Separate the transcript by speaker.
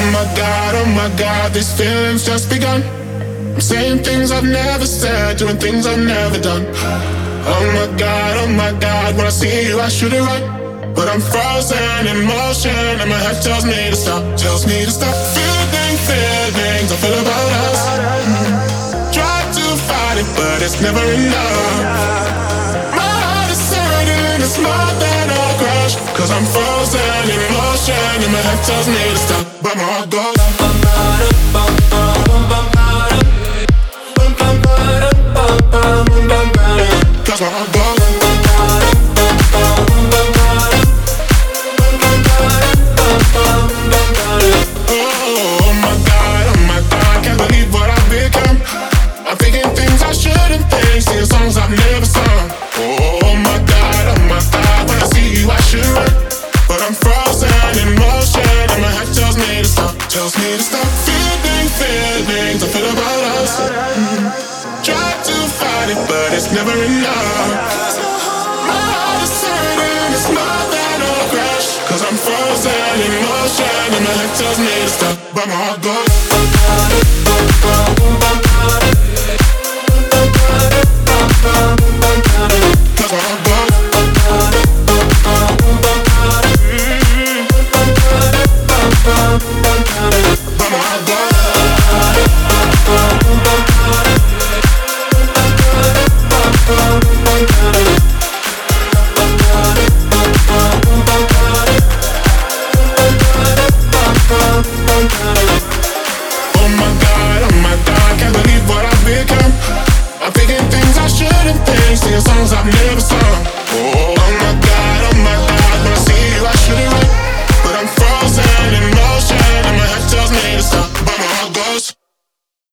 Speaker 1: Oh my God, these feelings just begun. I'm saying things I've never said, doing things I've never done. Oh my God, when I see you I should it right, but I'm frozen in motion and my head tells me to stop, tells me to stop. Feelings I feel about us. Try to fight it, but it's never enough. My heart is hurting, it's more than a crush, cause I'm frozen in motion and my head tells me to stop, but my heart goes. Cause my heart goes. Oh my God, can't believe what I've become. I'm thinking things I shouldn't think, singing songs I've never sung. Oh my God, when I see you I should run, but I'm frozen in motion and my head tells me to stop, tells me to stop. Feelings I feel about us. Try to fight it, but it's never enough. My heart is hurting, it's more than a crash, cause I'm frozen in motion and my head tells me to stop, but my heart goes. Cause my heart goes.